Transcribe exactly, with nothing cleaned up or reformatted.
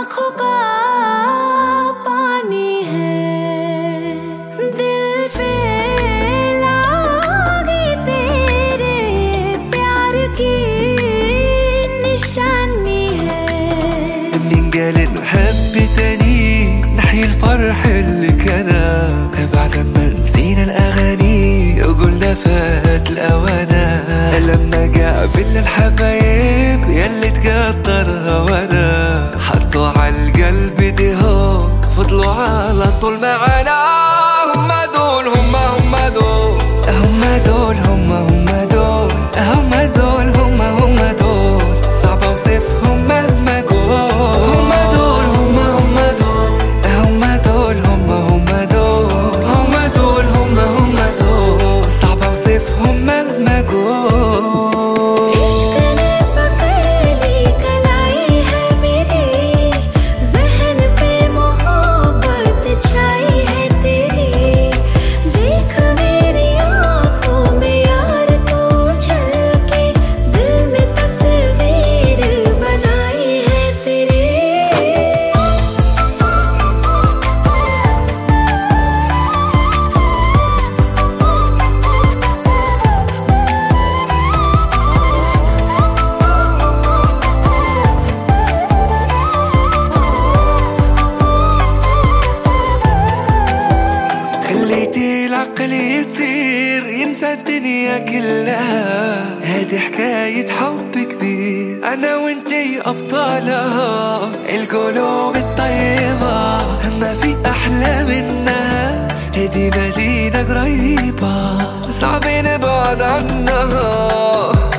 आँखों का पानी है, दिल पे लागी तेरे प्यार की निशानी है. منين قال نحب تاني نحيي الفرح اللي كان بعد ما نسينا الأغاني وقلنا فات الأوانة. لما قابلنا الحبايب يلي تقدر هوانا حطوا عالقلب ديهم فضلوا على طول معانا. هما دول هما هما دول هما دول هما هما دول هما دول هما هما دول صعب اوصفهم مهما قول. هما دول هما هما دول هما دول هما هما دول هما دول هما هما دول صعب اوصفهم مهما قول. خليتي العقل يطير ينسى الدنيا كلها. هذه حكاية حب كبير أنا وانتي أبطالها. القلوب الطيبة ما في أحلى منها. هدي مدينة قريبة صعب نبعد عنها.